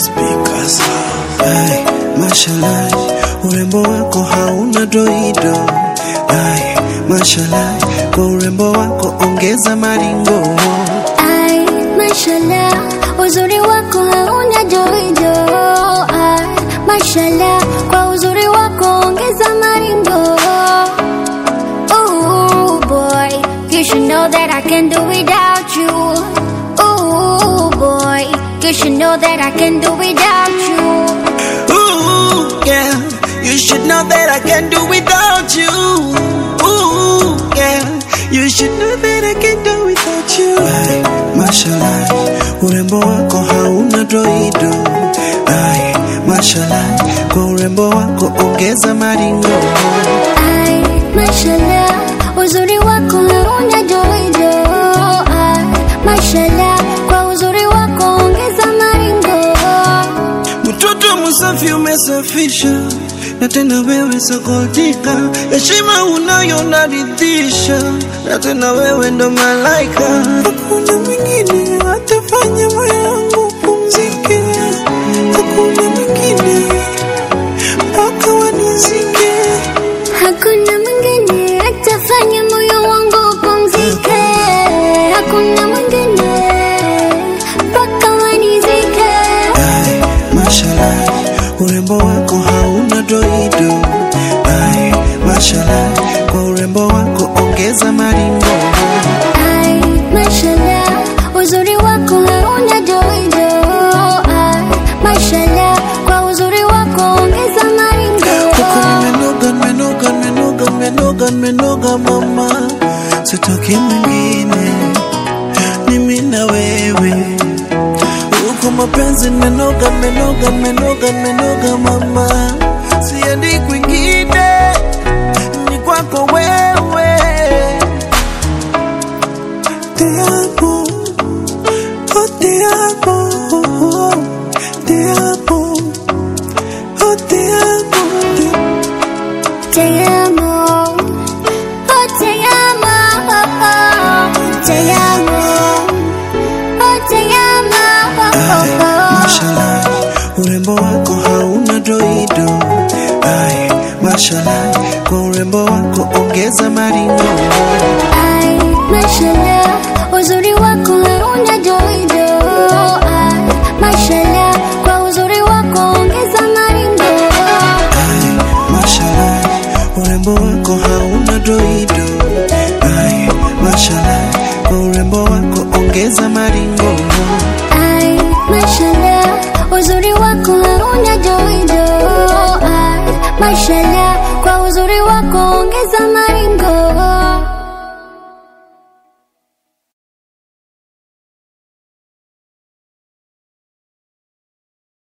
because ay, mashallah, urembo wako hauna doido. Ay, mashallah, kwa urembo wako ongeza maringo. Ay, mashallah, uzuri wako hauna doido. Ay, mashallah, kwa uzuri wako ongeza maringo. Ooh boy, you should know that I can do without you. Ooh boy, you should know that I can do without you. Ooh, yeah, you should know that I can do without you. Ooh, yeah, you should know that I can do without you. Ay, mashallah, urembo wako hauna doido. Ay, mashallah, kwa urembo wako ongeza maringo. Ay, mashallah, uzuri wako hauna doido. Ay, mashallah, kwa uzuri wako ongeza maringo. Mtoto msafi umesafisha, na tena wewe sokotika. Heshima unayo naridhisha, na tena wewe ndo malaika. Hakuna mwingine atafanya moyo wangu pumzike. Hakuna mwingine mpaka wanizike. Hakuna mwingine atafanya moyo wangu upumzike. Hakuna mwingine mpaka wanizike. Ay, mashallah, urembo wako hauna doido. Ay, mashallah, kwa urembo wako ongeza maringo. Ay, mashallah, uzuri wako hauna doido. Ay, mashallah, kwa uzuri wako ongeza maringo. Menoga mama, sitoki mwingine, ni mimi na wewe. Uko mapenzi menoga mama, siendi kwingine, ni kwako wewe. Te amo, oh te amo, te amo, oh te amo. Te amo, oh te amo, te amo, oh te amo. Ay, mashallah, urembo wako hauna doido. Ay, mashallah, kwa urembo wako ongeza maringo. Ay, mashallah, uzuri wako hauna doido. Ay, mashallah, kwa uzuri wako ongeza maringo. Ay, mashallah, urembo wako hauna doido. Ay, mashallah,